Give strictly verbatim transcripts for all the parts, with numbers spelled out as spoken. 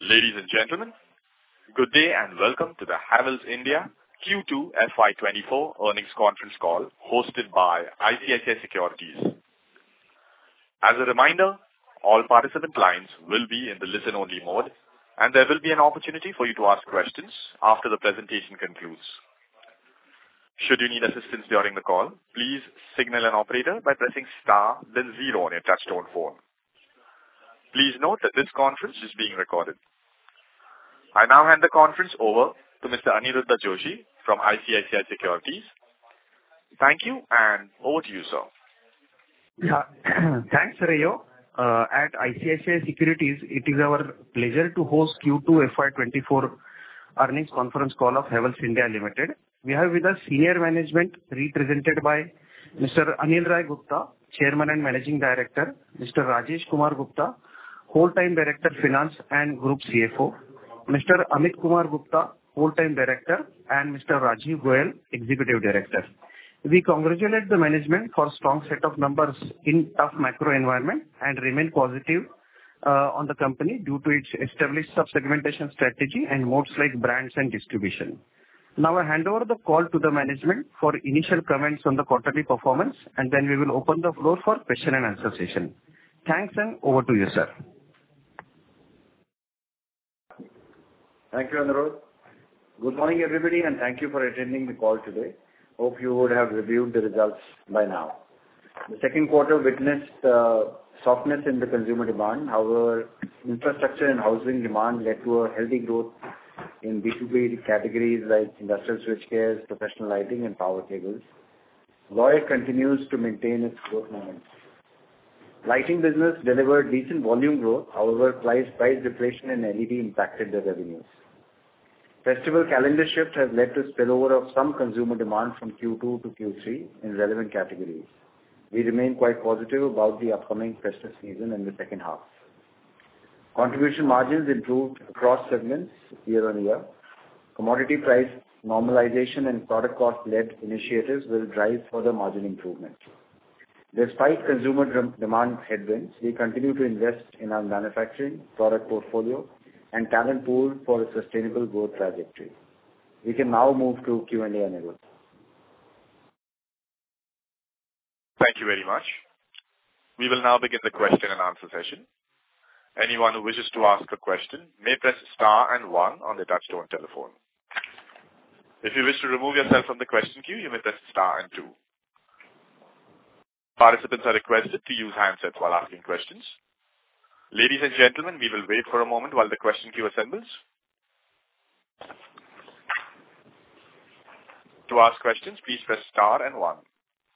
Ladies and gentlemen, good day and welcome to the Havells India Q two F Y twenty-four earnings conference call hosted by I C I C I Securities. As a reminder, all participant lines will be in the listen-only mode, and there will be an opportunity for you to ask questions after the presentation concludes. Should you need assistance during the call, please signal an operator by pressing star then zero on your touchtone phone. Please note that this conference is being recorded. I now hand the conference over to Mister Aniruddha Joshi from I C I C I Securities. Thank you, and over to you, sir. Yeah. Thanks, Rayo. Uh, at I C I C I Securities, it is our pleasure to host Q two F Y twenty-four earnings conference call of Havells India Limited. We have with us senior management represented by Mister Anil Rai Gupta, Chairman and Managing Director, Mister Rajesh Kumar Gupta, Whole-time Director Finance and Group C F O, Mister Amit Kumar Gupta, Whole-time Director, and Mister Rajiv Goyal, Executive Director. We congratulate the management for strong set of numbers in tough macro environment and remain positive uh, on the company due to its established sub-segmentation strategy and modes like brands and distribution. Now I hand over the call to the management for initial comments on the quarterly performance, and then we will open the floor for question and answer session. Thanks, and over to you, sir. Thank you, Anirudh. Good morning, everybody, and thank you for attending the call today. Hope you would have reviewed the results by now. The second quarter witnessed uh, softness in the consumer demand. However, infrastructure and housing demand led to a healthy growth in B two B categories like industrial switchgears, professional lighting, and power cables. Lloyd continues to maintain its growth momentum. Lighting business delivered decent volume growth. However, price price deflation in L E D impacted the revenues. Festival calendar shift has led to spillover of some consumer demand from Q two to Q three in relevant categories. We remain quite positive about the upcoming festive season in the second half. Contribution margins improved across segments year on year. Commodity price normalization and product cost-led initiatives will drive further margin improvement. Despite consumer demand headwinds, we continue to invest in our manufacturing, product portfolio, and talent pool for a sustainable growth trajectory. We can now move to Q and A, Anirudh. Thank you very much. We will now begin the question and answer session. Anyone who wishes to ask a question may press star and one on the touchtone telephone. If you wish to remove yourself from the question queue, you may press star and two. Participants are requested to use handsets while asking questions. Ladies and gentlemen, we will wait for a moment while the question queue assembles. To ask questions, please press star and one.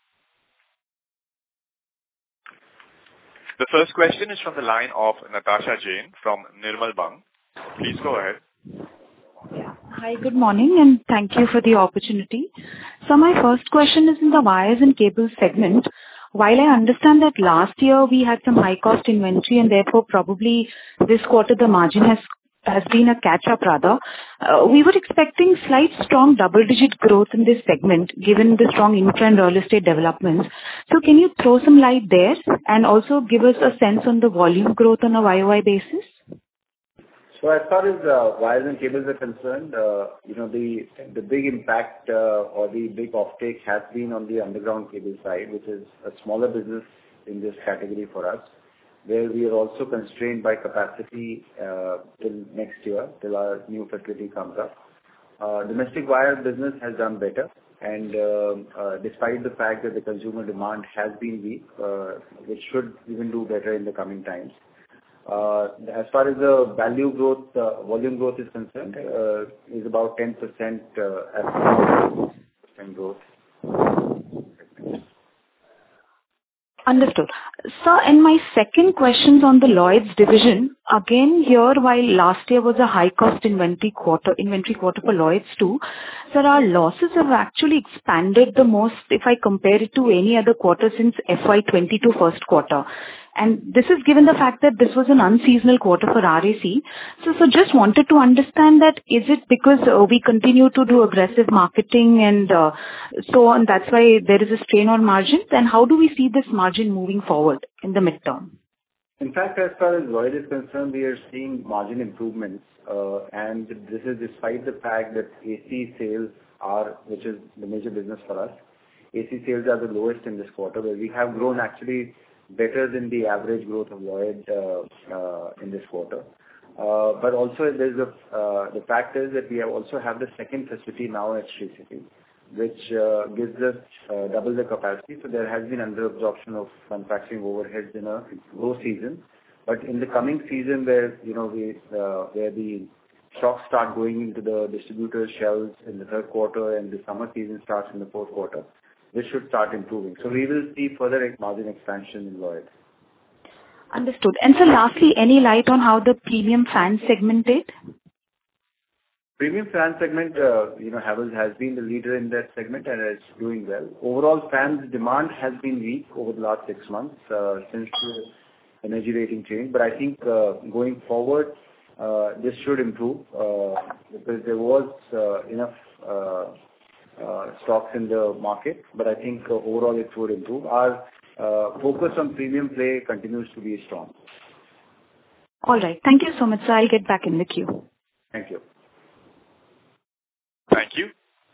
The first question is from the line of Natasha Jain from Nirmal Bang. Please go ahead. Yeah. Hi, good morning, and thank you for the opportunity. So my first question is in the wires and cables segment. While I understand that last year we had some high-cost inventory and therefore probably this quarter the margin has has been a catch-up rather, uh, we were expecting slight strong double-digit growth in this segment given the strong infra and real estate developments. So can you throw some light there and also give us a sense on the volume growth on a Y O Y basis? So as far as uh, wires and cables are concerned, uh, you know, the the big impact uh, or the big offtake has been on the underground cable side, which is a smaller business in this category for us, where we are also constrained by capacity uh, till next year, till our new facility comes up. Uh, domestic wire business has done better, and uh, uh, despite the fact that the consumer demand has been weak, uh, it should even do better in the coming times. Uh, as far as the value growth, uh, volume growth is concerned, uh, is about ten percent uh, as percent growth. Understood. Sir, and my second question on the Lloyd's division. Again, here, while last year was a high-cost inventory quarter, inventory quarter for Lloyd's too, sir, our losses have actually expanded the most if I compare it to any other quarter since F Y twenty-two first quarter. And this is given the fact that this was an unseasonal quarter for R A C. So, so just wanted to understand that is it because uh, we continue to do aggressive marketing and uh, so on, that's why there is a strain on margins? And how do we see this margin moving forward in the midterm? In fact, as far as Lloyd is concerned, we are seeing margin improvements, uh, and this is despite the fact that A C sales are, which is the major business for us, A C sales are the lowest in this quarter, where we have grown actually better than the average growth of Lloyd uh, uh, in this quarter. Uh, but also there's a, uh, the fact is that we have also have the second facility now at Sri City, which uh, gives us uh, double the capacity. So there has been under absorption of manufacturing overheads in a low season. But in the coming season where, you know, we, uh, where the stocks start going into the distributor shelves in the third quarter and the summer season starts in the fourth quarter, this should start improving. So we will see further margin expansion in Lloyd. Understood. And so lastly, any light on how the premium fan segment did? Premium fan segment, uh, you know, Havells has been the leader in that segment and is doing well. Overall, fans demand has been weak over the last six months uh, since the energy rating change. But I think uh, going forward, uh, this should improve uh, because there was uh, enough uh, uh, stocks in the market. But I think uh, overall it would improve. Our uh, focus on premium play continues to be strong. All right. Thank you so much, sir. I'll get back in the queue. Thank you. Thank you.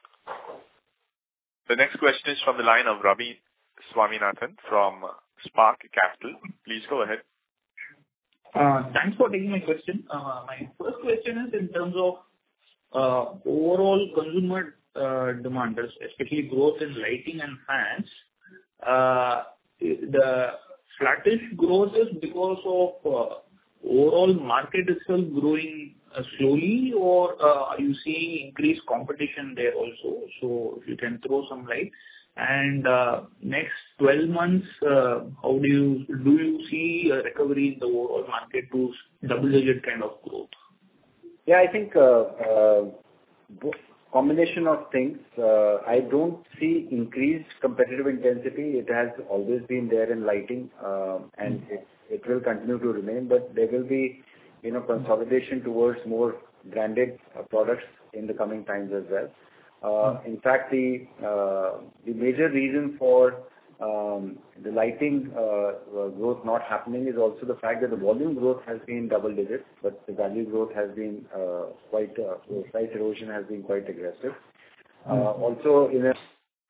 The next question is from the line of Ravi Swaminathan from Spark Capital. Please go ahead. Uh, Thanks for taking my question. Uh, My first question is in terms of uh, overall consumer uh, demand, especially growth in lighting and fans. Uh, The flattish growth is because of uh, overall market itself growing uh, slowly, or uh, are you seeing increased competition there also? So if you can throw some light. And uh, next twelve months, uh, how do you do you see a recovery in the overall market to double-digit kind of growth? Yeah, I think uh, uh, combination of things. Uh, I don't see increased competitive intensity. It has always been there in lighting, uh, and it, it will continue to remain. But there will be, you know, consolidation towards more branded uh, products in the coming times as well. Uh, in fact, the uh, the major reason for um, the lighting uh, uh, growth not happening is also the fact that the volume growth has been double digits, but the value growth has been uh, quite, uh, price erosion has been quite aggressive. Uh, also in a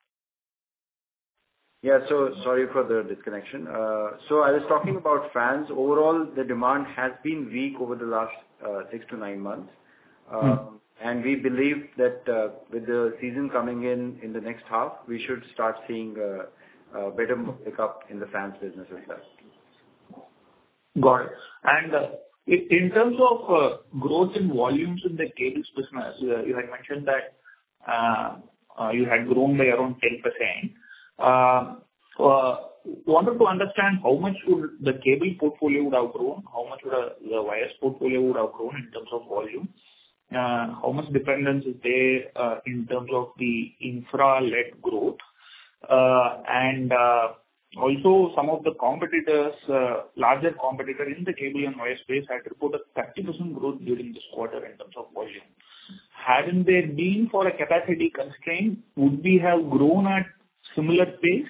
Yeah, so sorry for the disconnection. Uh, so I was talking about fans. Overall, the demand has been weak over the last uh, six to nine months. Um, hmm. And we believe that uh, with the season coming in in the next half, we should start seeing uh, uh, better pickup in the fans business as well. Got it. And uh, in in terms of uh, growth in volumes in the cables business, uh, you had mentioned that uh, uh, you had grown by around ten percent. Uh, uh, Wanted to understand how much would the cable portfolio would have grown, how much would uh, the wires portfolio would have grown in terms of volume? Uh, how much dependence is there uh, in terms of the infra-led growth? Uh, and uh, also some of the competitors, uh, larger competitor in the cable and wire space had reported thirty percent growth during this quarter in terms of volume. Hadn't there been for a capacity constraint, would we have grown at similar pace?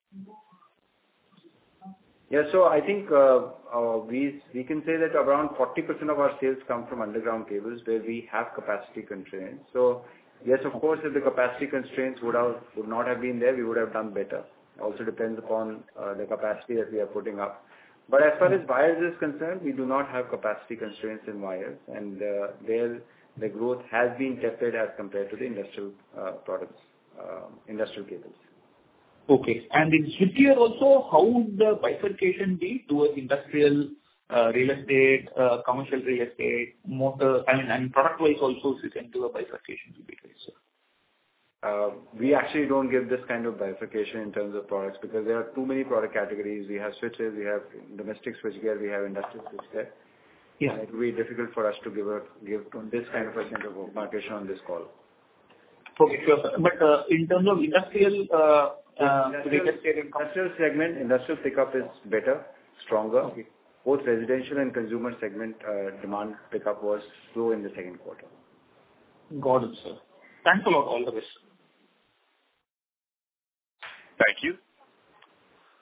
Yeah, so I think uh, uh, we we can say that around forty percent of our sales come from underground cables where we have capacity constraints. So yes, of course, if the capacity constraints would have would not have been there, we would have done better. Also depends upon uh, the capacity that we are putting up. But as far as wires is concerned, we do not have capacity constraints in wires, and uh, there the growth has been tepid as compared to the industrial uh, products, uh, industrial cables. Okay. And in switchgear also, how would the bifurcation be towards industrial, uh, real estate, uh, commercial real estate, motor, I mean, and product-wise also, if you can do a bifurcation, would be great, sir. Uh, we actually don't give this kind of bifurcation in terms of products because there are too many product categories. We have switches, we have domestic switchgear, we have industrial switchgear. Yeah. And it would be difficult for us to give a, give this kind of a kind of bifurcation on this call. Okay, sure, sir. But uh, in terms of industrial, uh, uh, industrial, industrial segment, industrial pickup is better, stronger. Okay. Both residential and consumer segment uh, demand pickup was slow in the second quarter. Got it, sir. Thanks a lot. All the best. Thank you.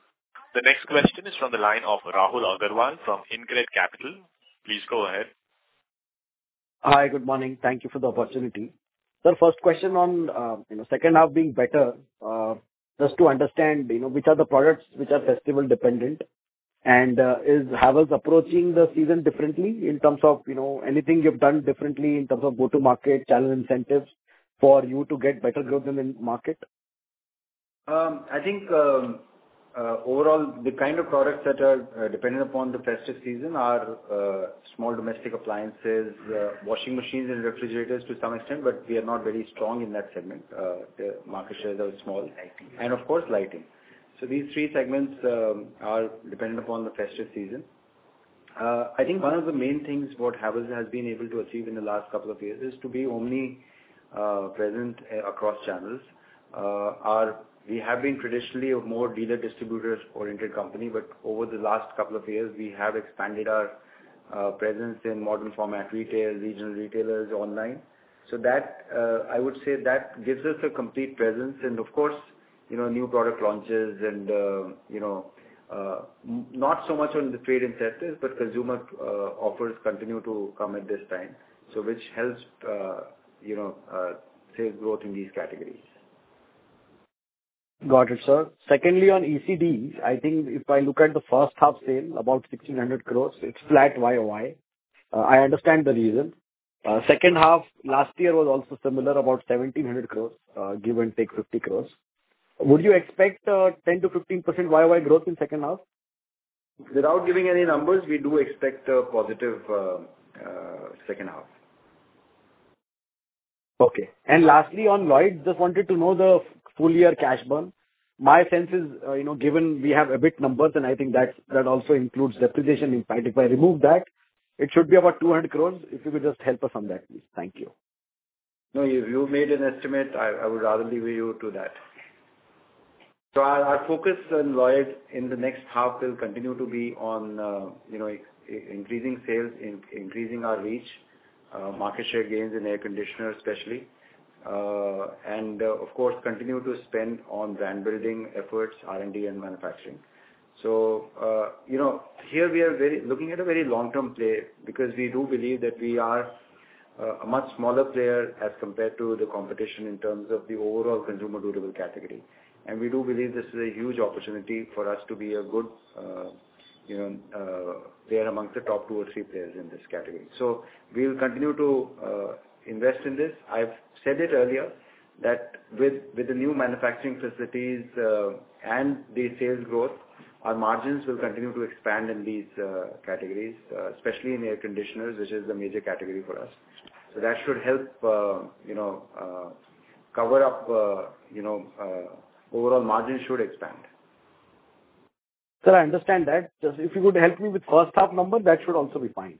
The next question is from the line of Rahul Agarwal from InCred Capital. Please go ahead. Hi, good morning. Thank you for the opportunity. Sir, first question on, uh, you know, second half being better, uh, just to understand, you know, which are the products which are festival dependent, and uh, is Havells approaching the season differently in terms of, you know, anything you've done differently in terms of go-to-market, channel incentives for you to get better growth in the market? Um, I think um, uh, overall, the kind of products that are uh, dependent upon the festive season are uh, small domestic appliances, uh, washing machines and refrigerators to some extent, but we are not very strong in that segment. Uh, the market shares are small. Lighting. And of course, lighting. So these three segments um, are dependent upon the festive season. Uh, I think one of the main things what Havells has been able to achieve in the last couple of years is to be omni uh, present uh, across channels. Uh, our We have been traditionally a more dealer distributor-oriented company, but over the last couple of years, we have expanded our uh, presence in modern format retail, regional retailers, online. So that, uh, I would say that gives us a complete presence. And of course, you know, new product launches and, uh, you know, uh, not so much on the trade incentives, but consumer uh, offers continue to come at this time. So which helps, uh, you know, uh, sales growth in these categories. Got it, sir. Secondly, on E C Ds, I think if I look at the first half sale, about sixteen hundred crores, it's flat Y O Y. Uh, I understand the reason. Uh, second half last year was also similar, about seventeen hundred crores, uh, give and take fifty crores. Would you expect uh, ten to fifteen percent Y O Y growth in second half? Without giving any numbers, we do expect a positive uh, uh, second half. Okay. And lastly, on Lloyd, just wanted to know the full year cash burn. My sense is, uh, you know, given we have EBIT numbers, and I think that that also includes depreciation impact. If I remove that, it should be about two hundred crores. If you could just help us on that, please. Thank you. No, if you made an estimate, I, I would rather leave you to that. So our, our focus on Lloyd in the next half will continue to be on, uh, you know, increasing sales, in, increasing our reach, uh, market share gains in air conditioners especially. Uh, and uh, of course continue to spend on brand building efforts, R and D and manufacturing. So, uh, you know, here we are very looking at a very long-term play because we do believe that we are uh, a much smaller player as compared to the competition in terms of the overall consumer durable category. And we do believe this is a huge opportunity for us to be a good, uh, you know, uh, player amongst the top two or three players in this category. So we will continue to uh, invest in this. I've said it earlier that with with the new manufacturing facilities uh, and the sales growth, our margins will continue to expand in these uh, categories, uh, especially in air conditioners, which is the major category for us. So that should help, uh, you know, uh, cover up, uh, you know, uh, overall margins should expand. Sir, I understand that. Just if you could help me with first half number, that should also be fine.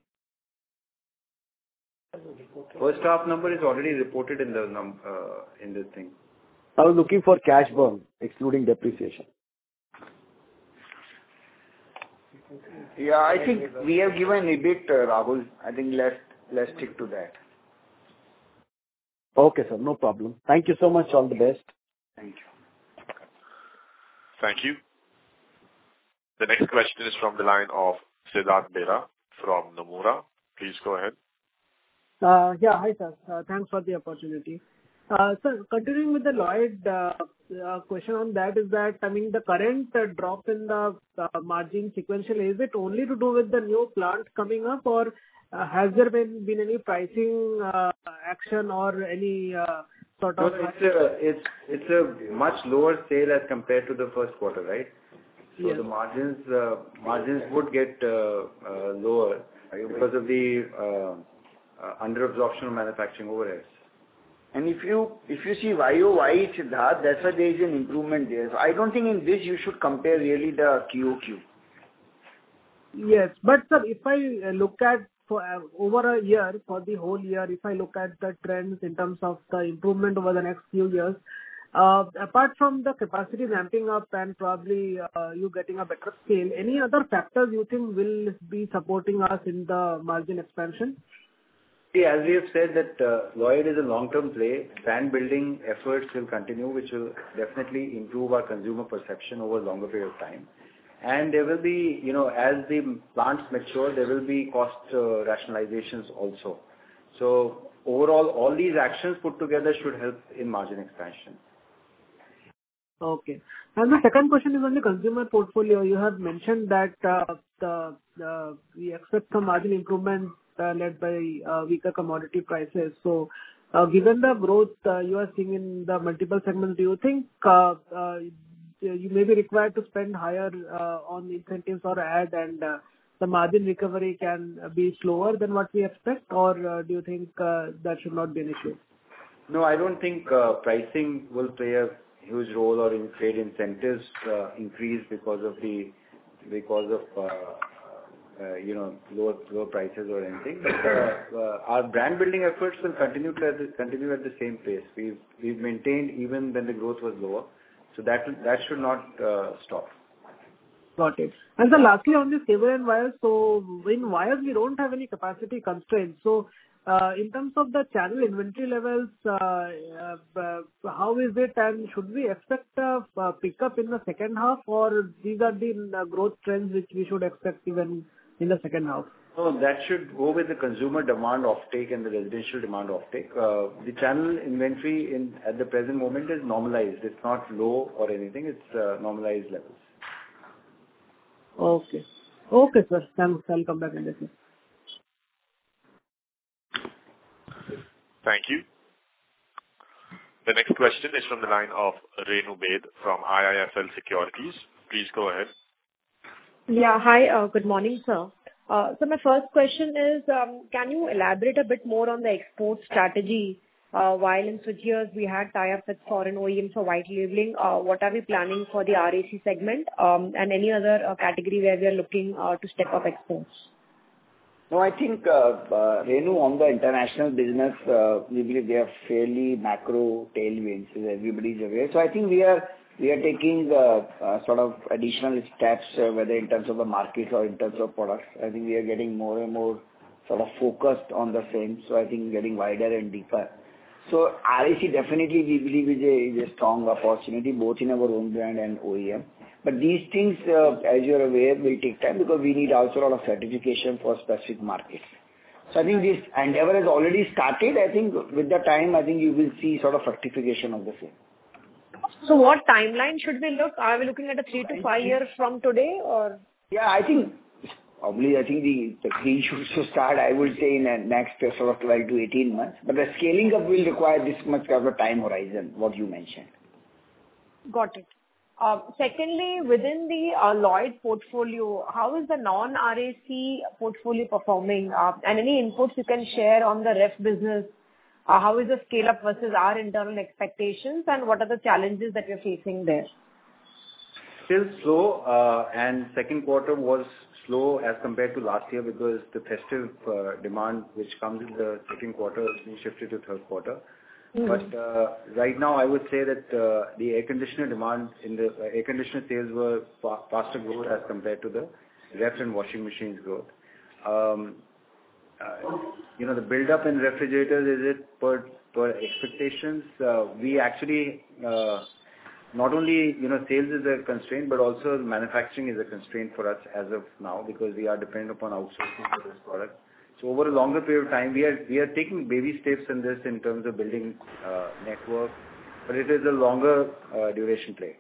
First half number is already reported in the num uh, in this thing. I was looking for cash burn, excluding depreciation. Yeah, I think we have given a bit, uh, Rahul. I think let's let's stick to that. Okay, sir, no problem. Thank you so much. All the best. Thank you. Thank you. The next question is from the line of Siddharth Bera from Nomura. Please go ahead. Uh, yeah, hi sir. Uh, thanks for the opportunity. Uh, sir, continuing with the Lloyd uh, uh, question on that is that, I mean, the current uh, drop in the uh, margin sequentially, is it only to do with the new plant coming up, or uh, has there been, been any pricing uh, action or any uh, sort of... No, it's a, it's, it's a much lower sale as compared to the first quarter, right? So yes. the margins, uh, margins would get uh, uh, lower because of the uh, uh, under absorption of manufacturing overheads. And if you if you see Y O Y, Siddharth, that's why there is an improvement there. So I don't think in this you should compare really the Q O Q. Yes, but sir, if I look at for uh, over a year, for the whole year, if I look at the trends in terms of the improvement over the next few years, uh, apart from the capacity ramping up and probably uh, you getting a better scale, any other factors you think will be supporting us in the margin expansion? See, as we have said that uh, Lloyd is a long-term play, brand building efforts will continue, which will definitely improve our consumer perception over a longer period of time. And there will be, you know, as the plants mature, there will be cost uh, rationalizations also. So overall, all these actions put together should help in margin expansion. Okay. And the second question is on the consumer portfolio. You have mentioned that uh, the, the we expect some margin improvement uh, led by uh, weaker commodity prices. So, uh, given the growth uh, you are seeing in the multiple segments, do you think uh, uh, you may be required to spend higher uh, on incentives or ad, and uh, the margin recovery can be slower than what we expect, or uh, do you think uh, that should not be an issue? No, I don't think uh, pricing will play a huge role, or in trade incentives uh, increase because of the because of uh, uh, you know lower lower prices or anything. But uh, uh, our brand building efforts will continue to at the, continue at the same pace. We've we've maintained even when the growth was lower, so that that should not uh, stop. Got it. And then lastly, on this cable and wires, so in wires we don't have any capacity constraints. So uh, in terms of the channel inventory levels, uh, uh, how is it, and should we expect a uh, pickup in the second half, or these are the uh, growth trends which we should expect even in the second half? No, that should go with the consumer demand offtake and the residential demand offtake. Uh, the channel inventory in at the present moment is normalized. It's not low or anything. It's uh, normalized levels. Okay. Okay, sir. Thanks. I'll come back in this. Thank you. The next question is from the line of Renu Baid from I I F L Securities. Please go ahead. Yeah. Hi. Uh, good morning, sir. Uh, so my first question is, um, can you elaborate a bit more on the export strategy? Uh, while in switchgears we had tie-up with foreign O E Ms for white labeling, uh, what are we planning for the R A C segment, um, and any other uh, category where we are looking uh, to step up exports? No, I think, uh, uh, Renu, on the international business, uh, we believe they are fairly macro tailwinds, as everybody is aware. So I think we are we are taking uh, uh, sort of additional steps, uh, whether in terms of the market or in terms of products. I think we are getting more and more sort of focused on the same. So I think getting wider and deeper. So R A C definitely we believe is a, is a strong opportunity both in our own brand and O E M. But these things, uh, as you're aware, will take time because we need also a lot of certification for specific markets. So I think this endeavor has already started. I think with the time, I think you will see sort of fructification of the same. So what timeline should we look? Are we looking at a three to five years from today, or? Yeah, I think probably I think the, the green shoots to start, I would say, in the next uh, sort of twelve to eighteen months. But the scaling up will require this much of a time horizon, what you mentioned. Got it. Uh, secondly, within the uh, Lloyd portfolio, how is the non-R A C portfolio performing? Uh, and any inputs you can share on the ref business? Uh, how is the scale-up versus our internal expectations, and what are the challenges that you're facing there? Still slow, uh, and second quarter was slow as compared to last year because the festive uh, demand which comes in the second quarter has been shifted to third quarter. Mm-hmm. But uh, right now, I would say that uh, the air conditioner demand in the uh, air conditioner sales were fa- faster growth as compared to the ref and washing machines growth. Um, uh, you know, the build-up in refrigerators, is it per per expectations? Uh, we actually uh, not only you know sales is a constraint, but also manufacturing is a constraint for us as of now because we are dependent upon outsourcing for this product. So over a longer period of time, we are we are taking baby steps in this in terms of building uh, network, but it is a longer uh, duration play.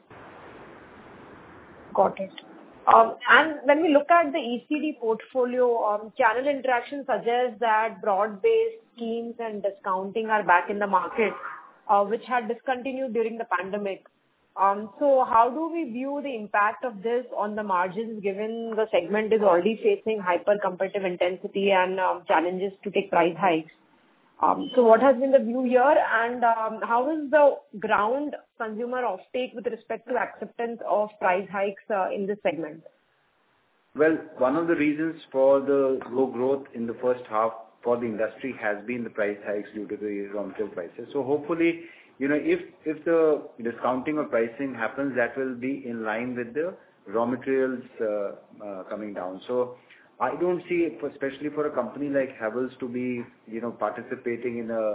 Got it. Um, and when we look at the E C D portfolio, um, channel interaction suggests that broad-based schemes and discounting are back in the market, uh, which had discontinued during the pandemic. Um, so how do we view the impact of this on the margins given the segment is already facing hyper competitive intensity and um, challenges to take price hikes? Um, so what has been the view here, and um, how is the ground consumer offtake with respect to acceptance of price hikes uh, in this segment? Well, one of the reasons for the low growth in the first half for the industry has been the price hikes due to the raw material prices. So hopefully, you know, if if the discounting or pricing happens, that will be in line with the raw materials uh, uh, coming down. So I don't see, especially for a company like Havells, to be, you know, participating in a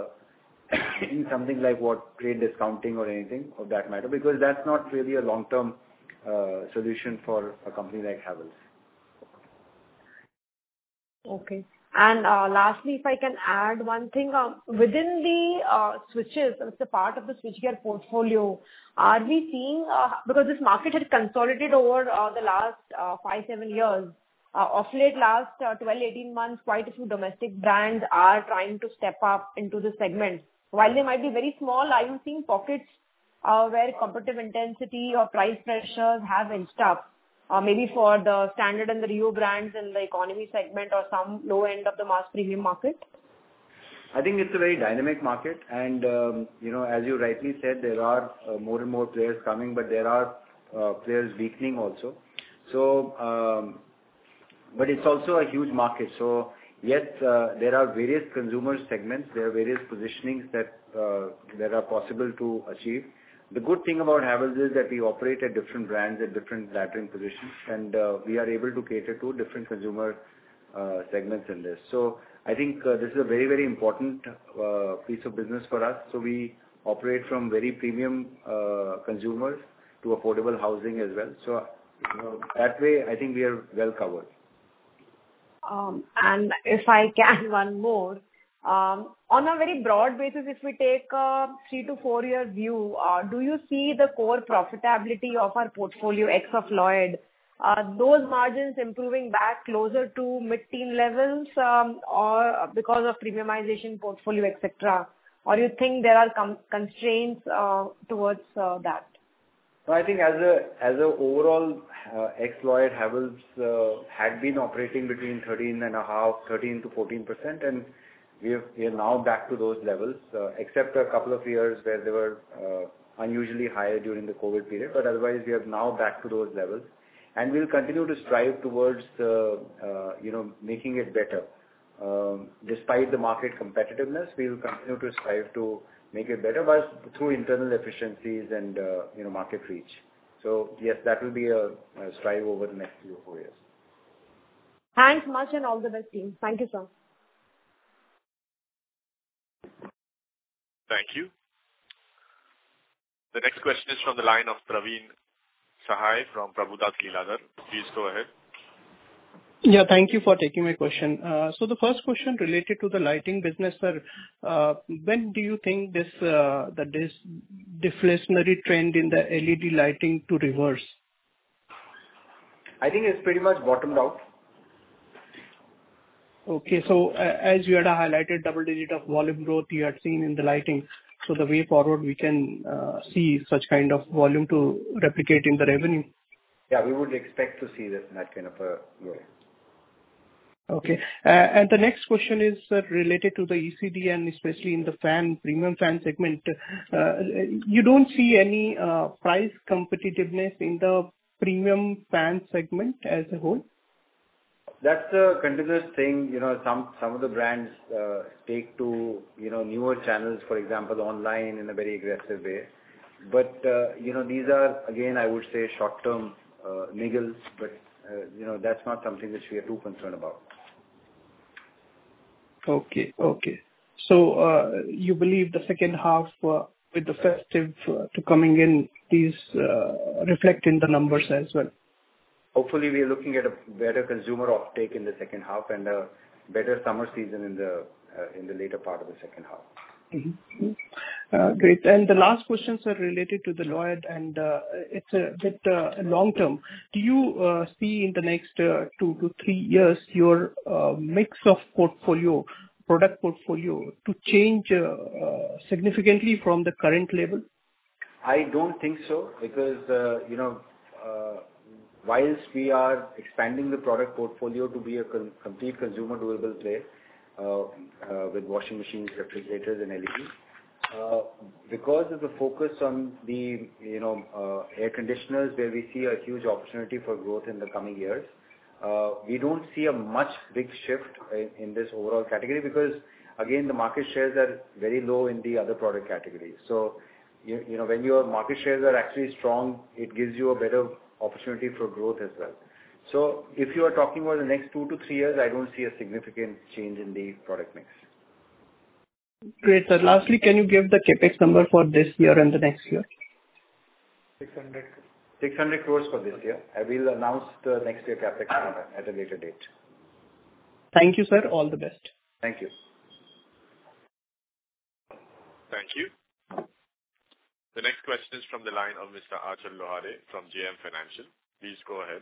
in something like what trade discounting or anything of that matter, because that's not really a long-term uh, solution for a company like Havells. Okay. And uh, lastly, if I can add one thing, um, within the uh, switches, it's a part of the switchgear portfolio, are we seeing, uh, because this market had consolidated over uh, the last uh, five, seven years, uh, of late last uh, twelve, eighteen months, quite a few domestic brands are trying to step up into the segment. While they might be very small, are you seeing pockets uh, where competitive intensity or price pressures have inched up? Uh, maybe for the standard and the Rio brands in the economy segment or some low end of the mass premium market? I think it's a very dynamic market, and um, you know, as you rightly said, there are uh, more and more players coming, but there are uh, players weakening also. So, um, but it's also a huge market. So, yes, uh, there are various consumer segments, there are various positionings that uh, that are possible to achieve. The good thing about Havells is that we operate at different brands at different laddering positions, and uh, we are able to cater to different consumer uh, segments in this. So I think uh, this is a very, very important uh, piece of business for us. So we operate from very premium uh, consumers to affordable housing as well. So you know, that way, I think we are well covered. Um, and if I can, one more. Um, on a very broad basis, if we take a three to four year view, uh, do you see the core profitability of our portfolio ex of Lloyd, uh, those margins improving back closer to mid-teen levels, um, or because of premiumization portfolio, et cetera? Or you think there are com- constraints uh, towards uh, that? No, I think as a as a overall uh, ex-Lloyd, Havells uh, had been operating between thirteen and a half, thirteen to fourteen percent, and we have, we are now back to those levels, uh, except a couple of years where they were uh, unusually higher during the COVID period. But otherwise, we are now back to those levels, and we'll continue to strive towards uh, uh, you know making it better. Um, despite the market competitiveness, we will continue to strive to make it better, but through internal efficiencies and uh, you know market reach. So yes, that will be a, a strive over the next three or four years. Thanks much and all the best, team. Thank you, sir. Thank you. The next question is from the line of Praveen Sahai from Prabhudas Lilladher. Please go ahead. Yeah, thank you for taking my question. Uh, so the first question related to the lighting business, sir. Uh, when do you think this uh, the this deflationary trend in the L E D lighting to reverse? I think it's pretty much bottomed out. Okay, so uh, as you had highlighted, double digit of volume growth you had seen in the lighting. So the way forward, we can uh, see such kind of volume to replicate in the revenue. Yeah, we would expect to see this that kind of a growth. Okay. Uh, and the next question is uh, related to the E C D and especially in the fan, premium fan segment. Uh, you don't see any uh, price competitiveness in the premium fan segment as a whole? That's a continuous thing. You know, some some of the brands uh, take to, you know, newer channels, for example, online in a very aggressive way. But, uh, you know, these are, again, I would say short-term uh, niggles, but, uh, you know, that's not something which we are too concerned about. Okay, okay. So, uh, you believe the second half uh, with the festive uh, to coming in, these uh, reflect in the numbers as well? Hopefully, we are looking at a better consumer offtake in the second half and a better summer season in the uh, in the later part of the second half. Mm-hmm. Uh, great. And the last questions are related to the Lloyd, and uh, it's a bit uh, long term. Do you uh, see in the next uh, two to three years your uh, mix of portfolio, product portfolio, to change uh, uh, significantly from the current level? I don't think so, because uh, you know. Uh, Whilst we are expanding the product portfolio to be a con- complete consumer durable play uh, uh, with washing machines, refrigerators, and L E Ds, uh, because of the focus on the you know uh, air conditioners, where we see a huge opportunity for growth in the coming years, uh, we don't see a much big shift in, in this overall category, because again the market shares are very low in the other product categories. So you, you know when your market shares are actually strong, it gives you a better opportunity for growth as well. So if you are talking about the next two to three years, I don't see a significant change in the product mix. Great, sir. Lastly, can you give the capex number for this year and the next year? six hundred. six hundred crores for this year. I will announce the next year CapEx at a later date. Thank you, sir. All the best. Thank you. Thank you. The next question is from the line of Mister Achal Lohade from J M Financial. Please go ahead.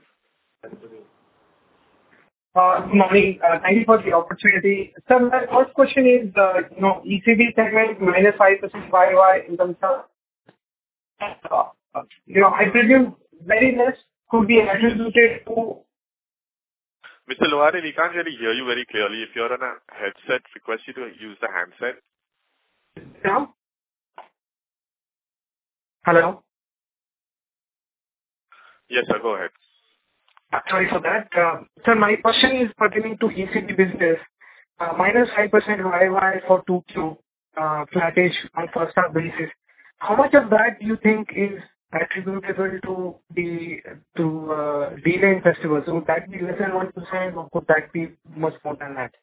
Uh, Good morning. Uh, Thank you for the opportunity. Sir, my first question is, uh, you know, E C D segment minus five percent Y Y in terms of, uh, you know, I presume very less could be attributed to. Mister Lohade, we can't really hear you very clearly. If you're on a headset, request you to use the handset. Yeah. Hello? Yes, sir. Go ahead. Sorry for that. Uh, Sir, my question is pertaining to E C D business. Uh, minus five percent Y Y for two Q, uh, flattish on first half basis. How much of that do you think is attributable to the to uh, delay in festivals? Would that be less than one percent or could that be much more than that?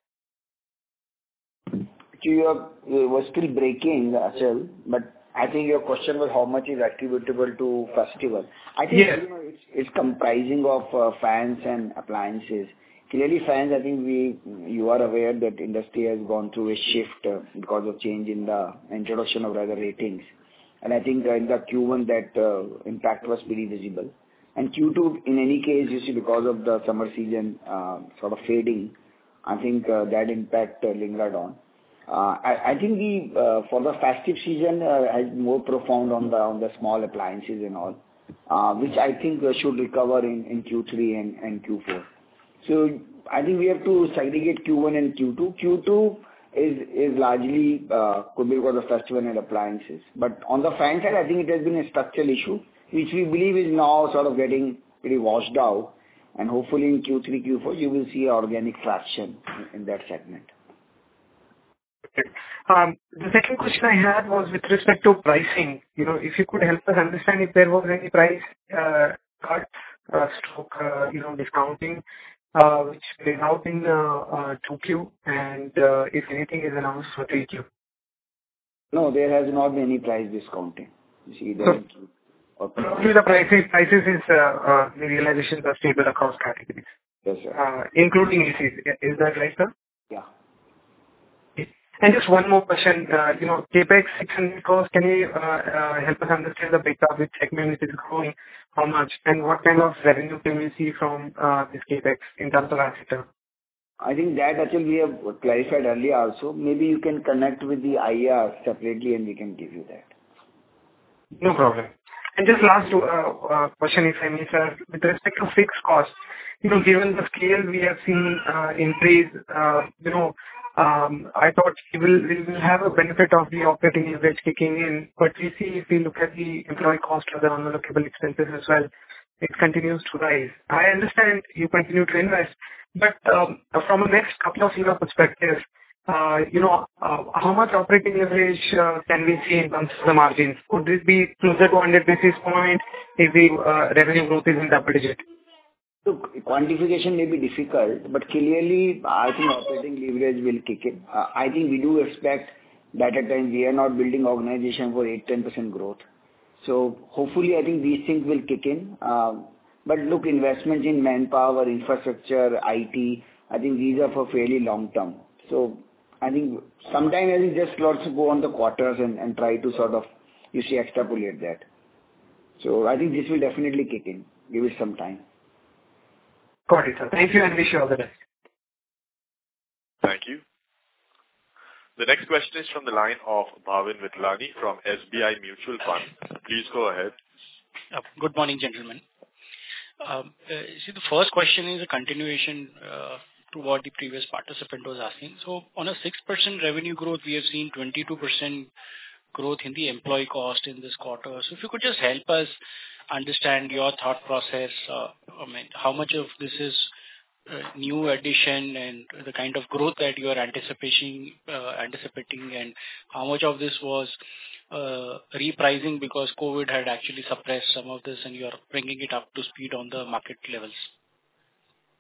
You are, you were still breaking, Achal, but I think your question was how much is attributable to festival. I think Yes. you know, it's, it's comprising of uh, fans and appliances. Clearly fans, I think we, you are aware that industry has gone through a shift uh, because of change in the introduction of rather ratings. And I think uh, in the Q one that uh, impact was pretty visible. And Q two, in any case, you see, because of the summer season uh, sort of fading, I think uh, that impact uh, lingered on. Uh, I, I think the uh, for the festive season uh, has more profound on the on the small appliances and all, uh, which I think uh, should recover in, in Q three and, and Q four. So I think we have to segregate Q one and Q two. Q two is is largely uh, could be because of festival and appliances. But on the fan side, I think it has been a structural issue, which we believe is now sort of getting pretty washed out. And hopefully in Q three, Q four, you will see organic traction in, in that segment. Um, The second question I had was with respect to pricing. You know, if you could help us understand if there was any price uh, cut, uh, stroke, uh, you know, discounting, uh, which played out in uh, uh, two Q, and uh, if anything is announced for three Q. No, there has not been any price discounting. You see, there is Probably the prices prices is uh, uh, the realizations are stable across categories, yes, sir. uh, including A Cs. Is that right, sir? Yeah. And just one more question. Uh, You know, CapEx six hundred crores, can you uh, uh, help us understand the breakup, which segment which is growing, how much, and what kind of revenue can we see from uh, this CapEx in terms of asset turn? I think that actually we have clarified earlier also. Maybe you can connect with the I R separately and we can give you that. No problem. And just last uh, uh, question, if I may, sir. With respect to fixed costs, you know, given the scale we have seen uh, increase, uh, you know, um, I thought we will we will have a benefit of the operating leverage kicking in. But we see if we look at the employee cost or the unallocable expenses as well, it continues to rise. I understand you continue to invest, but um, from a next couple of year perspective, uh, you know, uh, how much operating leverage uh, can we see in terms of the margins? Could this be closer to one hundred basis points if the uh, revenue growth is in double digit? Look, quantification may be difficult, but clearly I think operating leverage will kick in. Uh, I think we do expect that at times we are not building organization for eight to ten percent growth. So hopefully I think these things will kick in. Um, but look, investments in manpower, infrastructure, I T, I think these are for fairly long term. So I think sometimes I think just let's go on the quarters and, and try to sort of, you see, extrapolate that. So I think this will definitely kick in. Give it some time. Got it, sir. Thank you and wish you all the best. Thank you. The next question is from the line of Bhavin Vithlani from S B I Mutual Fund. Please go ahead. Uh, Good morning, gentlemen. Um, uh, see, the first question is a continuation uh, to what the previous participant was asking. So, on a six percent revenue growth, we have seen twenty-two percent growth in the employee cost in this quarter. So, if you could just help us understand your thought process, uh, I mean, how much of this is uh, new addition and the kind of growth that you are anticipating, uh, anticipating, and how much of this was uh, repricing because COVID had actually suppressed some of this, and you are bringing it up to speed on the market levels.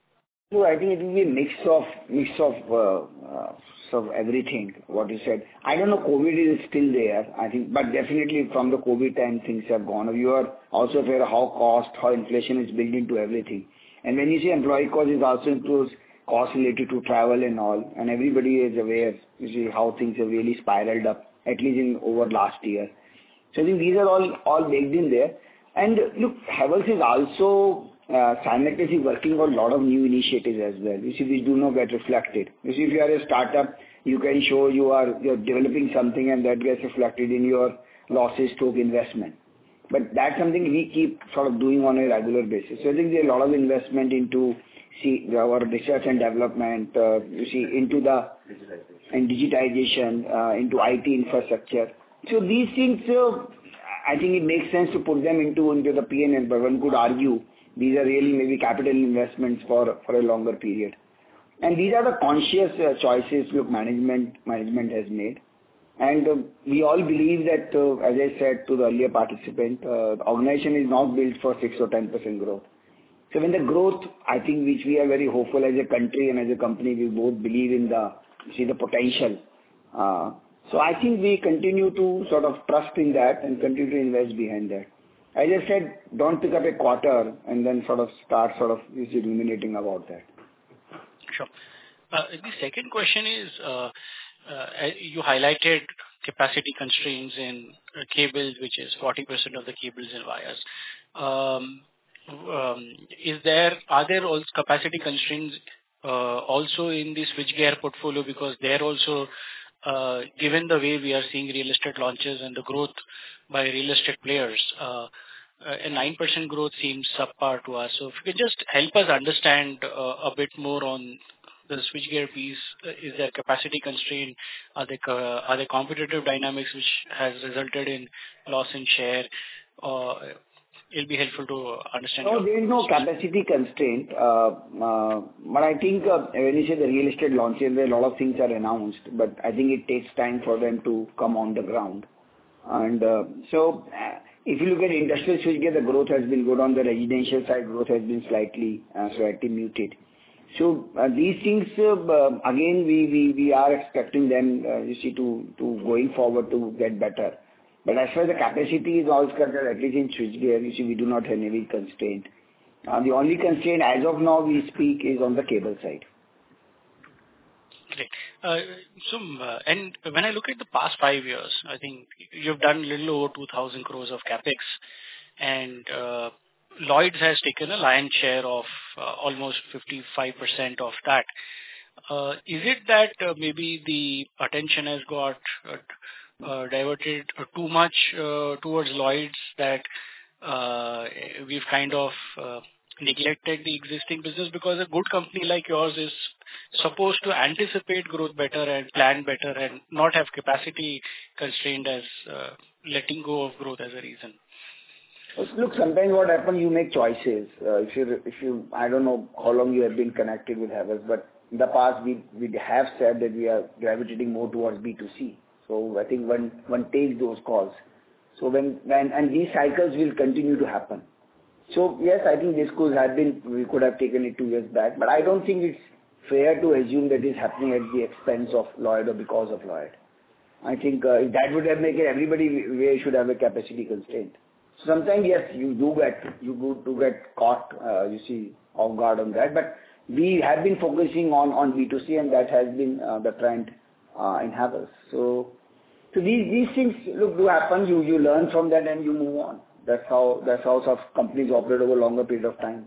So I think it will be a mix of mix of uh, uh, of everything. What you said. I don't know. COVID is still there. I think, but definitely from the COVID time, things have gone. You are also aware how cost, how inflation is built into everything. And when you say employee cost, it also includes costs related to travel and all. And everybody is aware. You see how things have really spiraled up, at least in over last year. So I think these are all all baked in there. And look, Havells is also uh, simultaneously working on a lot of new initiatives as well. You see, which do not get reflected. You see, if you are a startup, you can show you are you're developing something and that gets reflected in your losses stroke investment. But that's something we keep sort of doing on a regular basis. So I think there's a lot of investment into see our research and development. Uh, you see, into the and digitization, uh, into I T infrastructure. So these things. Uh, I think it makes sense to put them into into the P and L, but one could argue these are really maybe capital investments for for a longer period. And these are the conscious uh, choices look management management has made. And uh, we all believe that, uh, as I said to the earlier participant, uh, the organization is not built for six or ten percent growth. So when the growth, I think, which we are very hopeful as a country and as a company, we both believe in the see the potential. Uh, So I think we continue to sort of trust in that and continue to invest behind that. As I said, don't pick up a quarter and then sort of start sort of ruminating about that. Sure. Uh, the second question is, uh, uh, you highlighted capacity constraints in uh, cables, which is forty percent of the cables and wires. Um, um, is there, are there also capacity constraints uh, also in the switchgear portfolio, because they're also Uh, given the way we are seeing real estate launches and the growth by real estate players, uh, uh, a nine percent growth seems subpar to us. So if you could just help us understand uh, a bit more on the switchgear piece. Uh, is there capacity constraint? Are there, uh, are there competitive dynamics which has resulted in loss in share? Uh, It'll be helpful to understand. No, there is no capacity constraint. Uh, uh, but I think uh, when you say the real estate launches, where a lot of things are announced, but I think it takes time for them to come on the ground. And uh, so uh, if you look at industrial switchgear, the growth has been good. On the residential side, growth has been slightly, uh, slightly muted. So uh, these things, uh, again, we, we, we are expecting them, uh, you see, to, to going forward to get better. But as far as the capacity is also concerned, at least in switchgear, you see, we do not have any constraint. Uh, the only constraint as of now we speak is on the cable side. Great. Uh, so, uh, and when I look at the past five years, I think you've done a little over two thousand crores of capex, and uh, Lloyd's has taken a lion's share of uh, almost fifty-five percent of that. Uh, is it that uh, maybe the attention has got uh, Uh, diverted uh, too much uh, towards Lloyd's, that uh, we've kind of uh, neglected the existing business? Because a good company like yours is supposed to anticipate growth better and plan better and not have capacity constrained as uh, letting go of growth as a reason. Look, sometimes what happens, you make choices. Uh, if you, if you, I don't know how long you have been connected with Havells, but in the past we we have said that we are gravitating more towards B two C. So I think one one takes those calls. So when, when and these cycles will continue to happen. So yes, I think this could have been, we could have taken it two years back, but I don't think it's fair to assume that it's happening at the expense of Lloyd or because of Lloyd. I think uh, if that would have made it, everybody should have a capacity constraint. So sometimes yes, you do get you do, do get caught, uh, you see, off guard on that. But we have been focusing on on B two C, and that has been uh, the trend uh, in Havells. So. So these these things look do happen. You you learn from that and you move on. That's how that's how sort of companies operate over a longer period of time.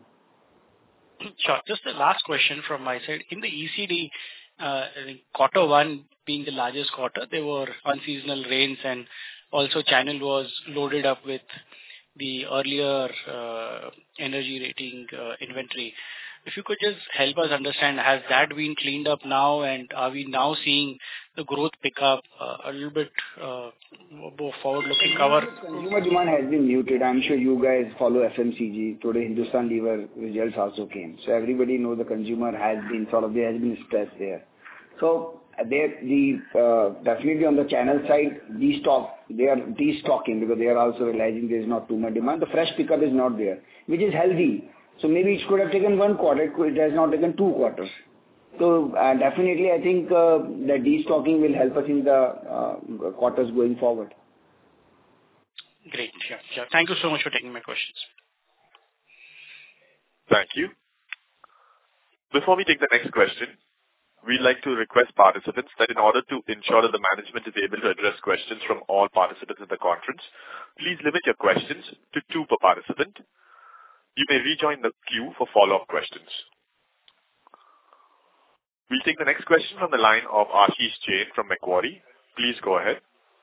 Sure. Just the last question from my side. In the E C D, uh, quarter one being the largest quarter, there were unseasonal rains, and also channel was loaded up with the earlier uh, energy rating uh, inventory. If you could just help us understand, has that been cleaned up now, and are we now seeing the growth pick up uh, a little bit uh, more forward-looking cover? Consumer demand has been muted. I'm sure you guys follow F M C G. Today, Hindustan Lever results also came. So everybody knows the consumer has been sort of, there has been stress there. So there, the uh, definitely on the channel side, destock, they are destocking because they are also realizing there is not too much demand. The fresh pickup is not there, which is healthy. So maybe it could have taken one quarter. It has now taken two quarters. So uh, definitely, I think uh, the destocking will help us in the uh, quarters going forward. Great. Yeah, yeah. Thank you so much for taking my questions. Thank you. Before we take the next question, we'd like to request participants that in order to ensure that the management is able to address questions from all participants in the conference, please limit your questions to two per participant. You may rejoin the queue for follow-up questions. We'll take the next question from the line of Ashish Jain from Macquarie. Please go ahead.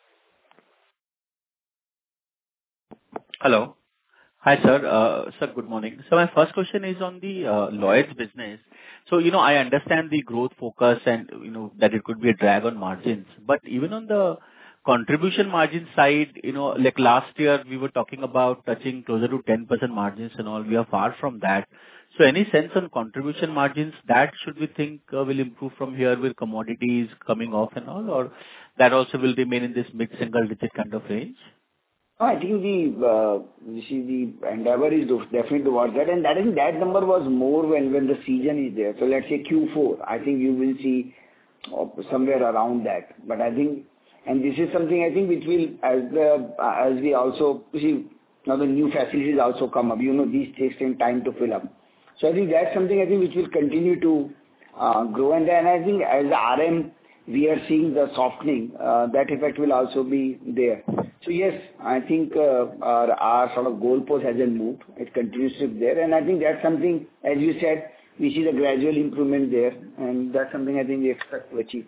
Hello. Hi, sir. Uh, Sir, good morning. So my first question is on the uh Lloyd's business. So, you know, I understand the growth focus and, you know, that it could be a drag on margins. But even on the contribution margin side, you know, like last year, we were talking about touching closer to ten percent margins and all. We are far from that. So any sense on contribution margins, that should we think uh will improve from here with commodities coming off and all, or that also will remain in this mid-single digit kind of range? I think the uh, you see the endeavor is definitely towards that, and that is that number was more when when the season is there. So let's say Q four, I think you will see uh, somewhere around that. But I think, and this is something I think which will as the uh, as we also you see now the new facilities also come up. You know these takes time to fill up. So I think that's something I think which will continue to uh, grow, and then I think as the R M we are seeing the softening, uh, that effect will also be there. So yes, I think uh, our, our sort of goalpost hasn't moved. It continues to be there. And I think that's something, as you said, we see the gradual improvement there. And that's something I think we expect to achieve.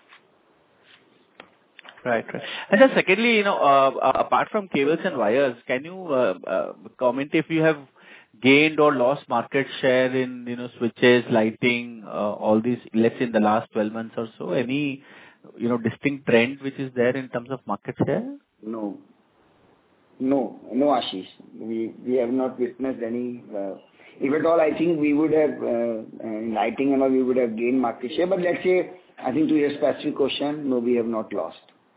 Right, right. And then secondly, you know, uh, apart from cables and wires, can you uh, uh, comment if you have gained or lost market share in, you know, switches, lighting, uh, all these, let's say in the last twelve months or so? Any, you know, distinct trend which is there in terms of market share? No. No, no, Ashish. We we have not witnessed any. Uh, if at all, I think we would have, uh, in lighting and all, we would have gained market share. But let's say, I think to your specific question, no, we have not lost.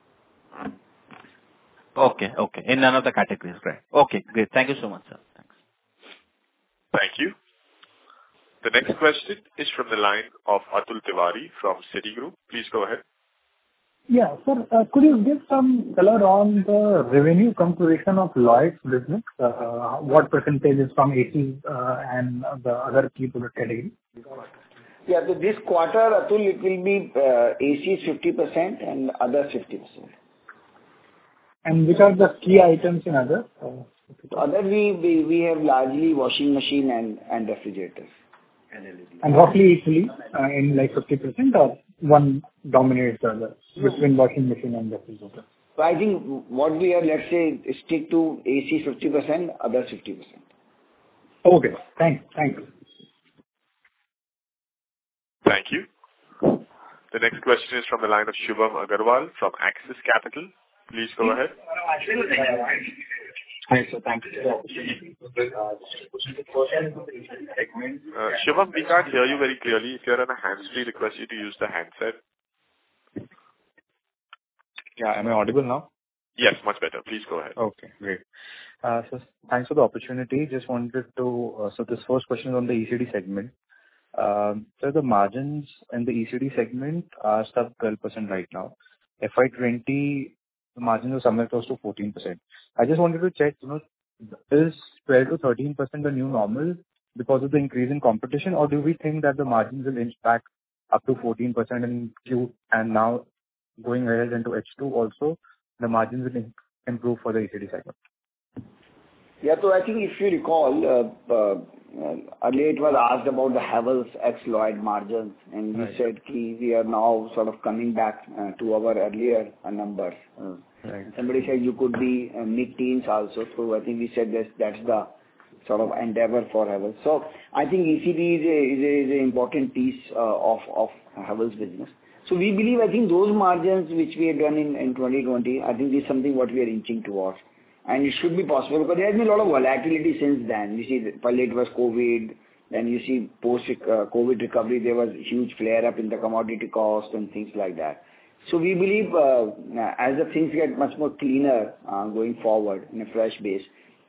Okay, okay. In none of the categories, right. Okay, great. Thank you so much, sir. Thanks. Thank you. The next question is from the line of Atul Tiwari from Citigroup. Please go ahead. Yeah, sir, uh, could you give some color on the revenue composition of Lloyd's business? Uh, what percentage is from A C uh, and the other key product category? Yeah, so this quarter, Atul, it will be uh, A C is fifty percent and others fifty percent. And which are the key items in other? Uh, other, we, we we have largely washing machine and, and refrigerators. And roughly equally uh, in like fifty percent or one dominates the other between washing machine and refrigerator? So I think what we are, let's say, stick to A C fifty percent, others fifty percent. Okay, thanks, thanks. Thank you. The next question is from the line of Shubham Agarwal from Axis Capital. Please go ahead. Hi, sir. Thank you for the opportunity. Uh, Shubham, we can't hear you very clearly. If you're on a hands-free, request you to use the handset. Yeah, am I audible now? Yes, much better. Please go ahead. Okay, great. Uh, so thanks for the opportunity. Just wanted to, uh, so this first question is on the E C D segment. Um, so the margins in the E C D segment are sub twelve percent right now. F Y twenty, the margins are somewhere close to fourteen percent. I just wanted to check, you know, is twelve to thirteen percent the new normal because of the increase in competition, or do we think that the margins will inch back up to fourteen percent in Q and now going ahead into H two also, the margins will improve for the E C D segment? Yeah, so I think if you recall, uh, uh, earlier it was asked about the Havells ex Lloyd margins, and we right. said ki we are now sort of coming back uh, to our earlier uh, numbers. Uh, right. Somebody said you could be uh, mid-teens also, so I think we said that that's the sort of endeavor for Havells. So I think E C D is a is a, is a important piece uh, of of Havells business. So we believe I think those margins which we have done in, in twenty twenty, I think this is something what we are inching towards. And it should be possible because there has been a lot of volatility since then. You see, earlier it was COVID, then you see post-COVID recovery, there was huge flare-up in the commodity cost and things like that. So we believe uh, as the things get much more cleaner uh, going forward in a fresh base,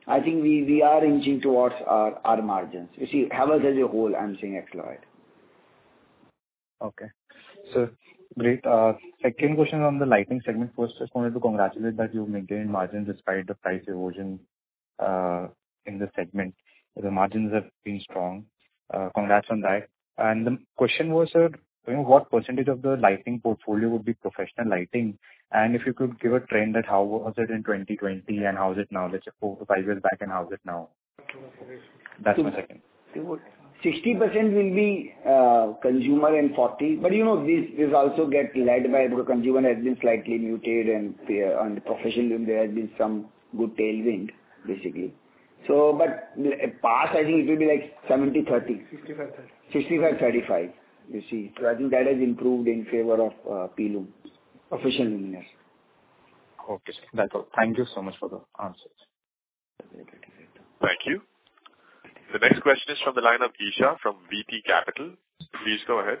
I think we, we are inching towards our, our margins. You see, Havells as a whole, I'm saying ex-Lloyd. Okay. So, great. Uh, second question on the lighting segment. First, just wanted to congratulate that you maintained margins despite the price erosion uh, in the segment. The margins have been strong. Uh, congrats on that. And the question was, sir, you know, what percentage of the lighting portfolio would be professional lighting? And if you could give a trend that how was it in twenty twenty and how is it now? Let's say four to five years back and how is it now? That's my second. sixty percent will be uh, consumer and forty, but you know, this, this also get led by, because consumer has been slightly muted and uh, on the professional there has been some good tailwind, basically. So, but past, I think it will be like seventy thirty. sixty-five thirty. sixty-five thirty-five, you see. So I think that has improved in favor of uh, P L U M, professional luminaires. Okay, sir. That's all. Thank you so much for the answers. Thank you. The next question is from the line of Isha from V T Capital. Please go ahead.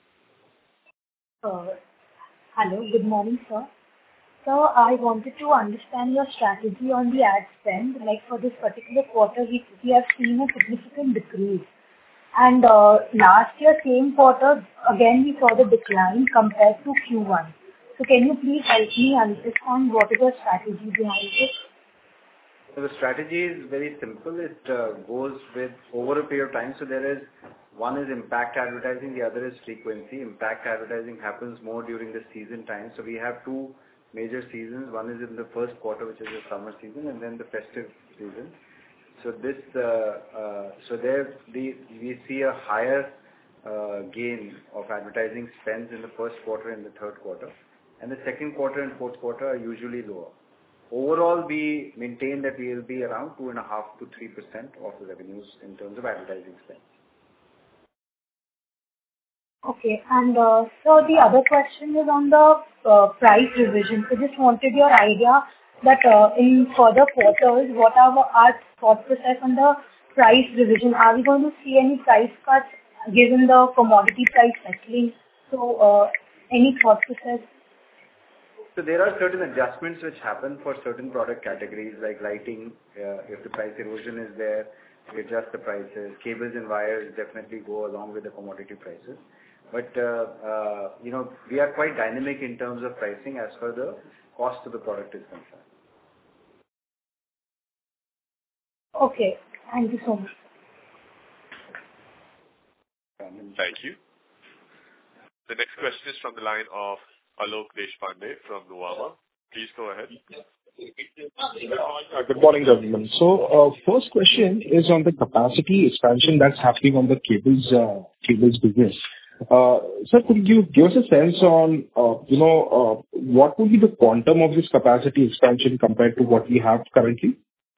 Uh, hello, good morning, sir. So I wanted to understand your strategy on the ad spend. Like for this particular quarter, we, we have seen a significant decrease. And uh, last year, same quarter, again we saw the decline compared to Q one. So can you please help me understand what is the strategy behind it? So the strategy is very simple. It uh, goes with over a period of time. So there is, one is impact advertising, the other is frequency. Impact advertising happens more during the season time. So we have two major seasons. One is in the first quarter, which is the summer season, and then the festive season. So this, uh, uh, so there the, we see a higher uh, gain of advertising spends in the first quarter and the third quarter. And the second quarter and fourth quarter are usually lower. Overall, we maintain that we will be around two and a half to three percent of the revenues in terms of advertising spend. Okay, and uh, so the other question is on the uh, price revision. So just wanted your idea that uh, in further quarters, what are our thought process on the price revision? Are we going to see any price cuts given the commodity price settling? So uh, any thought process? So there are certain adjustments which happen for certain product categories like lighting. Uh, if the price erosion is there, we adjust the prices. Cables and wires definitely go along with the commodity prices. But, uh, uh, you know, we are quite dynamic in terms of pricing as per the cost of the product is concerned. Okay. Thank you so much. Thank you. The next question is from the line of Alok Deshpande from Nuvama. Please go ahead. Uh, Good morning, gentlemen. So, uh, first question is on the capacity expansion that's happening on the cables uh, cables business. Uh, Sir, could you give us a sense on, uh, you know, uh, what would be the quantum of this capacity expansion compared to what we have currently?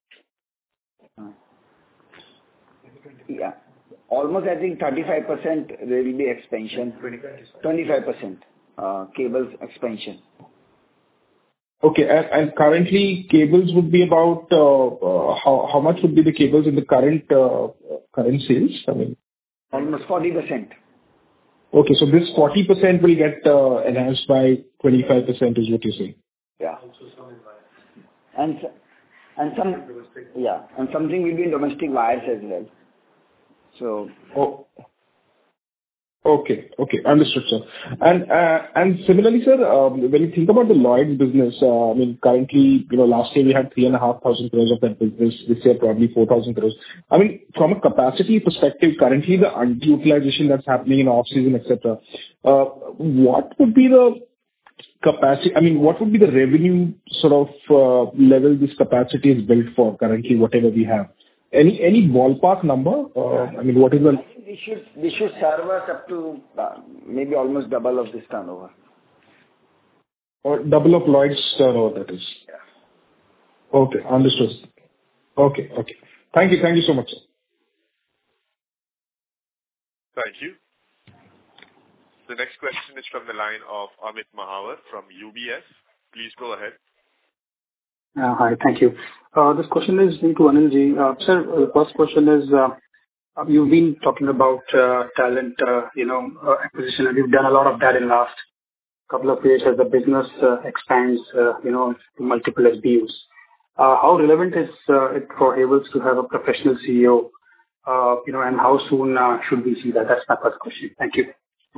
Yeah. Almost, I think, thirty-five percent there will be expansion. twenty-five percent uh, cables expansion. Okay. And and currently, cables would be about, uh, uh, how how much would be the cables in the current uh, current sales? I mean, almost forty percent. Okay. So this forty percent will get uh, enhanced by twenty-five percent is what you're saying? Yeah. And s- and some, yeah, and something will be in domestic wires as well. So. Oh. Okay. Okay. Understood, sir. And uh, and similarly, sir, um, when you think about the Lloyd business, uh, I mean, currently, you know, last year we had three and a half thousand crores of that business. This year, probably four thousand crores. I mean, from a capacity perspective, currently the underutilization that's happening in off-season, et cetera, uh, what would be the capacity? I mean, what would be the revenue sort of uh, level this capacity is built for currently, whatever we have? Any any ballpark number? Uh, I mean, what is the... This should, this should serve us up to uh, maybe almost double of this turnover. Or double of Lloyd's turnover, that is. Yeah. Okay, understood. Okay, okay. Thank you, thank you so much, sir. Thank you. The next question is from the line of Amit Mahawar from U B S. Please go ahead. Uh, Hi, thank you. Uh, This question is to Anilji. Uh, Sir, the first question is, uh, uh, you've been talking about uh, talent, uh, you know, uh, acquisition, and you've done a lot of that in last couple of years as the business uh, expands, uh, you know, to multiple S B Us. Uh, how relevant is uh, it for Havells to have a professional C E O? Uh, you know, and how soon uh, should we see that? That's my first question. Thank you.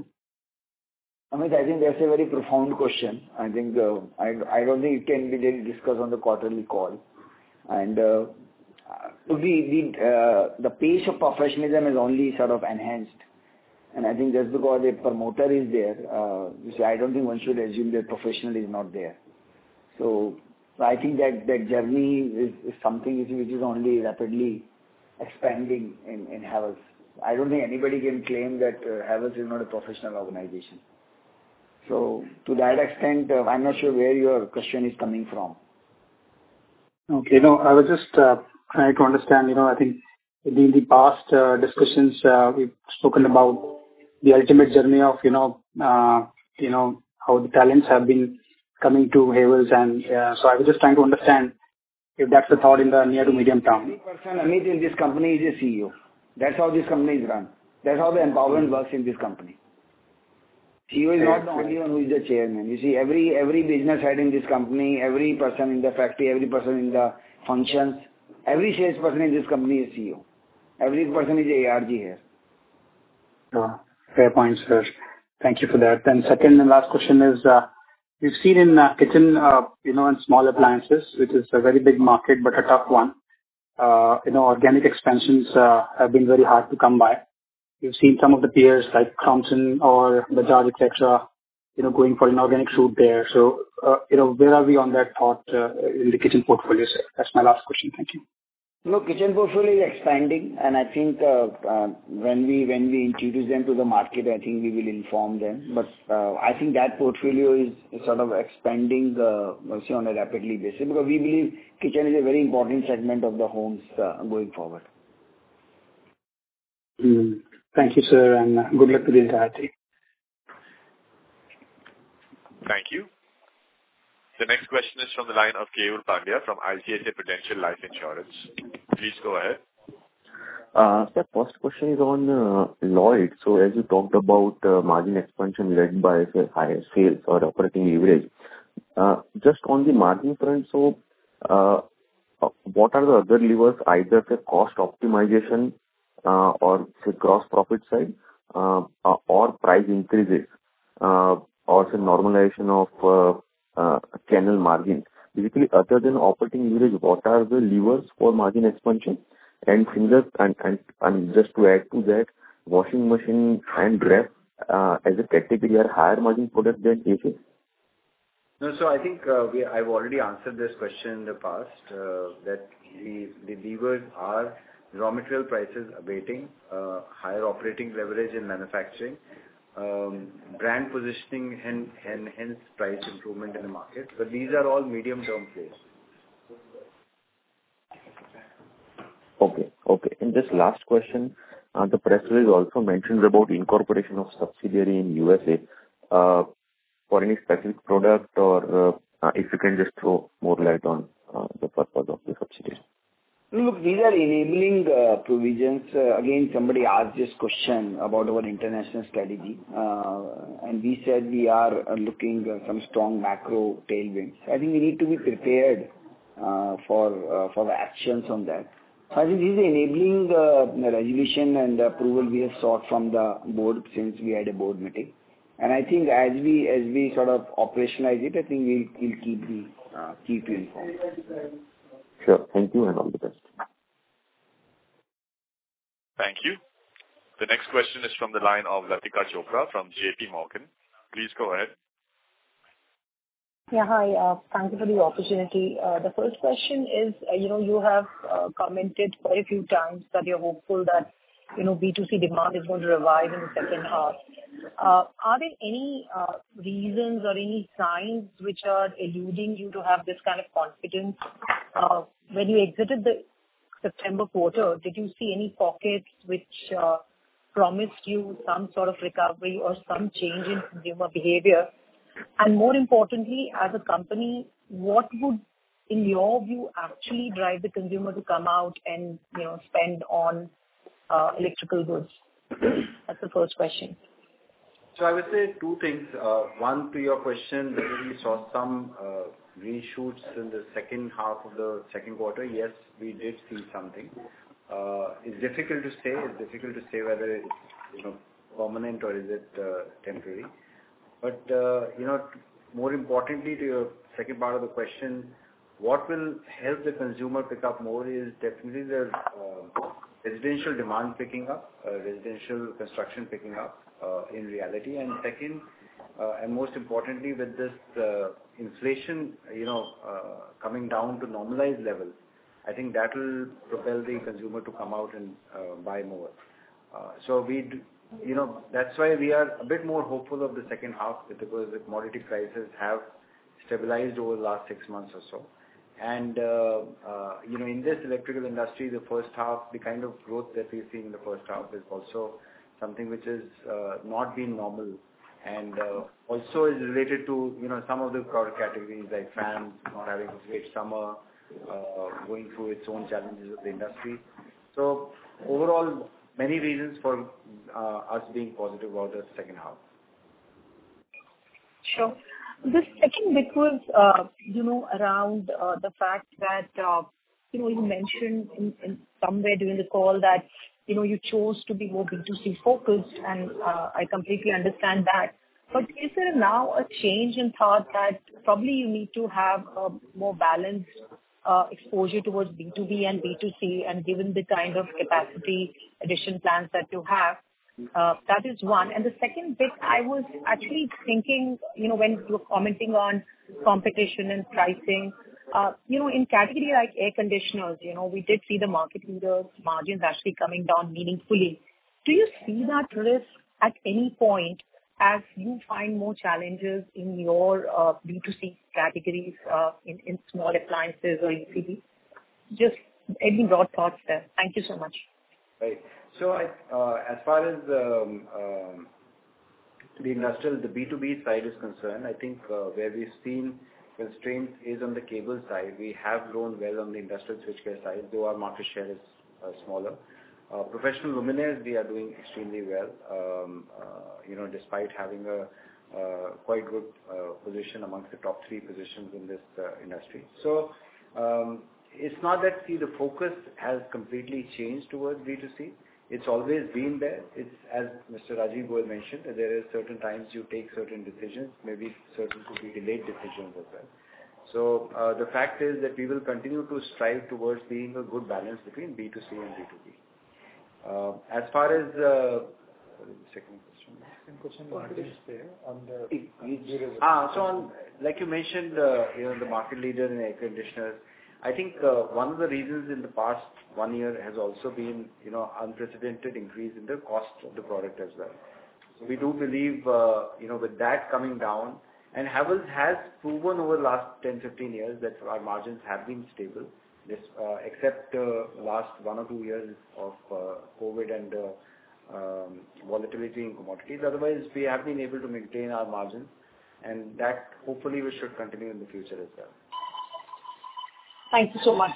Amit, I think that's a very profound question. I think uh, I I don't think it can be really discussed on the quarterly call. And uh, the the uh, the pace of professionalism is only sort of enhanced. And I think just because a promoter is there, uh, you see, I don't think one should assume that professional is not there. So I think that that journey is, is something which, which is only rapidly expanding in, in Havells. I don't think anybody can claim that uh, Havells is not a professional organization. So to that extent, uh, I'm not sure where your question is coming from. Okay, no, I was just uh, trying to understand, you know, I think in the past uh, discussions, uh, we've spoken about the ultimate journey of, you know, uh, you know, how the talents have been coming to Havells. And uh, so I was just trying to understand if that's the thought in the near to medium term. Every person, Amit, in this company is a C E O. That's how this company is run. That's how the empowerment works in this company. C E O is not the only one who is the chairman. You see, every every business head in this company, every person in the factory, every person in the functions, every salesperson in this company is C E O. Every person is a A R G here. Uh, fair point, sir. Thank you for that. Then second and last question is, uh, we've seen in uh, kitchen, uh, you know, and small appliances, which is a very big market but a tough one. Uh, you know, organic expansions uh, have been very hard to come by. We've seen some of the peers like Crompton or Bajaj, et cetera, you know, going for inorganic route there. So, uh, you know, where are we on that thought uh, in the kitchen portfolio, sir? That's my last question. Thank you. Look, kitchen portfolio is expanding, and I think uh, uh, when we when we introduce them to the market, I think we will inform them. But uh, I think that portfolio is, is sort of expanding uh, see, on a rapidly basis, because we believe kitchen is a very important segment of the homes uh, going forward. Mm. Thank you, sir, and uh, good luck to the entire team. Thank you. The next question is from the line of Keyur Pandya from I C I C I Prudential Life Insurance. Please go ahead. Uh, Sir, first question is on uh, Lloyd. So as you talked about uh, margin expansion led by say, higher sales or operating leverage, uh, just on the margin front, so uh, what are the other levers, either say cost optimization uh, or say gross profit side uh, or price increases uh, or say normalization of uh, Uh, channel margin. Basically, other than operating leverage, what are the levers for margin expansion? And similar, and, and, and just to add to that, washing machine and ref uh, as a category are higher margin product than A C? No, so I think uh, we I've already answered this question in the past, uh, that the, the levers are raw material prices abating, uh, higher operating leverage in manufacturing, Um, brand positioning and, and hence price improvement in the market. But these are all medium-term plays. Okay, okay. And just last question, uh, the press release also mentions about incorporation of subsidiary in U S A. Uh, for any specific product, or uh, uh, if you can just throw more light on uh, the purpose of the subsidiary. Look, these are enabling uh, provisions. Uh, again, somebody asked this question about our international strategy, uh, and we said we are uh, looking uh, some strong macro tailwinds. I think we need to be prepared uh, for uh, for the actions on that. So I think this is enabling uh, resolution and approval we have sought from the board since we had a board meeting. And I think as we as we sort of operationalize it, I think we'll, we'll keep the uh, keep you informed. Sure. Thank you and all the best. Thank you. The next question is from the line of Latika Chopra from J P Morgan. Please go ahead. Yeah, hi. Uh, thank you for the opportunity. Uh, the first question is, uh, you know, you have uh, commented quite a few times that you're hopeful that, you know, B two C demand is going to revive in the second half. Uh, are there any uh, reasons or any signs which are eluding you to have this kind of confidence? Uh, when you exited the September quarter, did you see any pockets which uh, promised you some sort of recovery or some change in consumer behavior? And more importantly, as a company, what would, in your view, actually drive the consumer to come out and, you know, spend on uh, electrical goods? That's the first question. So I would say two things. Uh, One, to your question, whether we saw some uh, green shoots in the second half of the second quarter. Yes, we did see something. Uh, It's difficult to say. It's difficult to say whether it's, you know, permanent or is it uh, temporary. But, uh, you know, more importantly, to your second part of the question, what will help the consumer pick up more is definitely the uh, residential demand picking up, uh, residential construction picking up uh, in reality. And second, uh, and most importantly, with this uh, inflation, you know, uh, coming down to normalized levels, I think that will propel the consumer to come out and uh, buy more. Uh, so we, do, you know, that's why we are a bit more hopeful of the second half, because the commodity prices have stabilized over the last six months or so. And, uh, uh, you know, in this electrical industry, the first half, the kind of growth that we're seeing in the first half is also something which is uh, not been normal, and uh, also is related to, you know, some of the product categories like fans not having a great summer, uh, going through its own challenges of the industry. So overall, many reasons for uh, us being positive about the second half. Sure. The second bit was, uh, you know, around uh, the fact that, uh, you know, you mentioned in, in somewhere during the call that, you know, you chose to be more B two C focused, and uh, I completely understand that. But is there now a change in thought that probably you need to have a more balanced uh, exposure towards B two B and B two C, and given the kind of capacity addition plans that you have? Uh, that is one. And the second bit, I was actually thinking, you know, when you were commenting on competition and pricing, uh, you know, in category like air conditioners, you know, we did see the market leaders' margins actually coming down meaningfully. Do you see that risk at any point as you find more challenges in your uh, B two C categories, uh, in, in small appliances or E C D? Just any broad thoughts there. Thank you so much. Right. So I, uh, as far as um, um, the industrial, the B two B side is concerned, I think uh, where we've seen constraints is on the cable side. We have grown well on the industrial switchgear side, though our market share is uh, smaller. Uh, professional luminaires, we are doing extremely well, um, uh, you know, despite having a uh, quite good uh, position amongst the top three positions in this uh, industry. So um, it's not that, see, the focus has completely changed towards B two C. It's always been there. It's, as Mister Rajiv Goel mentioned, that there are certain times you take certain decisions, maybe certain to be delayed decisions as well. So uh, the fact is that we will continue to strive towards being a good balance between B two C and B two B. Uh, as far as uh, second question, second question margins there on the ah, so on, like you mentioned, uh, you know, the market leader in air conditioners. I think uh, one of the reasons in the past one year has also been, you know, unprecedented increase in the cost of the product as well. So we do believe, uh, you know, with that coming down, and Havells has proven over the last ten, fifteen years that our margins have been stable, this, uh, except uh, last one or two years of uh, COVID and uh, um, volatility in commodities. Otherwise, we have been able to maintain our margins, and that hopefully we should continue in the future as well. Thank you so much.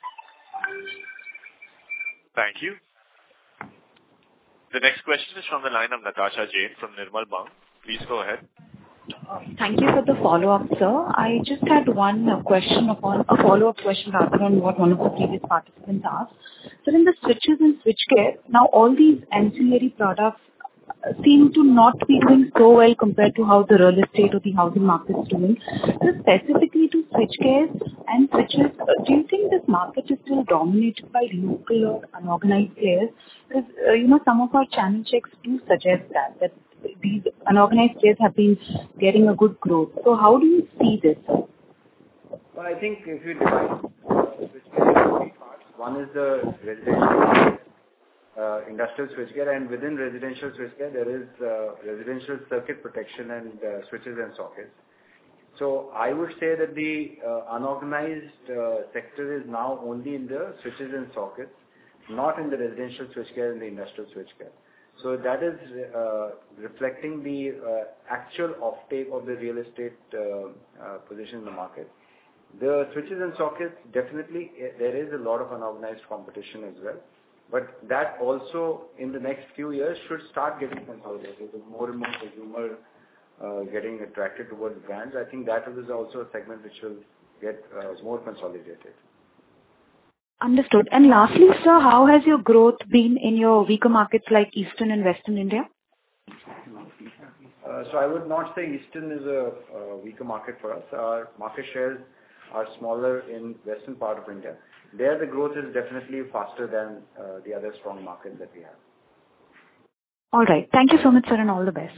Thank you. The next question is from the line of Natasha Jain from Nirmal Bang. Please go ahead. Thank you for the follow-up, sir. I just had one uh, question upon a follow-up question rather on what one of the previous participants asked. So in the switches and switchgear, now all these ancillary products seem to not be doing so well compared to how the real estate or the housing market is doing. So specifically to switchgear and switches, uh, do you think this market is still dominated by local or unorganized players? Because, uh, you know, some of our channel checks do suggest that, that these unorganized players have been getting a good growth. So how do you see this? Well, I think if you divide uh, switchgear into three parts, one is the residential Uh, industrial switchgear, and within residential switchgear there is uh, residential circuit protection and uh, switches and sockets. So I would say that the uh, unorganized uh, sector is now only in the switches and sockets, not in the residential switchgear and the industrial switchgear. So that is uh, reflecting the uh, actual offtake of the real estate uh, uh, position in the market. The switches and sockets, definitely there is a lot of unorganized competition as well. But that also, in the next few years, should start getting consolidated. With more and more consumer uh, getting attracted towards brands, I think that is also a segment which will get uh, more consolidated. Understood. And lastly, sir, how has your growth been in your weaker markets like Eastern and Western India? Uh, so I would not say Eastern is a, a weaker market for us. Our market shares are smaller in Western part of India. There the growth is definitely faster than uh, the other strong markets that we have. All right. Thank you so much, sir, and all the best.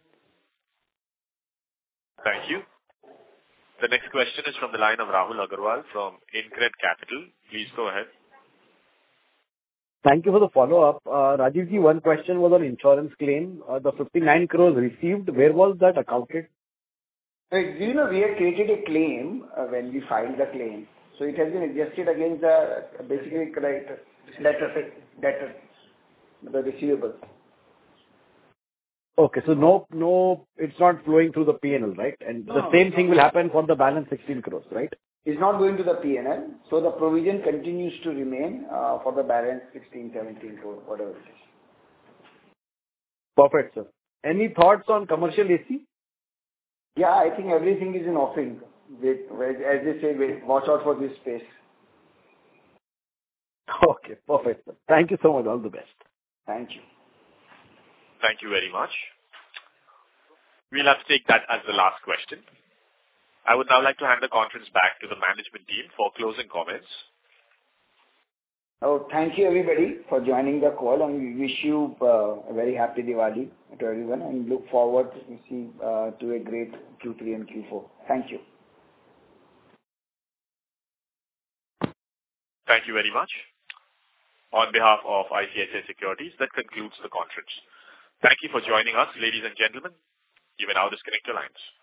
Thank you. The next question is from the line of Rahul Agarwal from InCred Capital. Please go ahead. Thank you for the follow-up. Uh, Rajivji, one question was on insurance claim. Uh, the fifty-nine crores received, where was that accounted? So, you know, we had created a claim uh, when we filed the claim. So it has been adjusted against the uh, basically correct debtor, debtor, the receivables. Okay, so no, no, it's not flowing through the P and L, right? And No, the same thing will happen for the balance sixteen crores, right? It's not going to the P and L. So the provision continues to remain uh, for the balance sixteen, seventeen crore, whatever it is. Perfect, sir. Any thoughts on commercial A C? Yeah, I think everything is in offering. Wait, wait, as they say, wait, watch out for this space. Okay, perfect, sir. Thank you so much. All the best. Thank you. Thank you very much. We'll have to take that as the last question. I would now like to hand the conference back to the management team for closing comments. Oh, thank you everybody for joining the call, and we wish you uh, a very happy Diwali to everyone, and look forward to see uh, to a great Q three and Q four. Thank you. Thank you very much. On behalf of I C I C I Securities, that concludes the conference. Thank you for joining us, ladies and gentlemen. You may now disconnect your lines.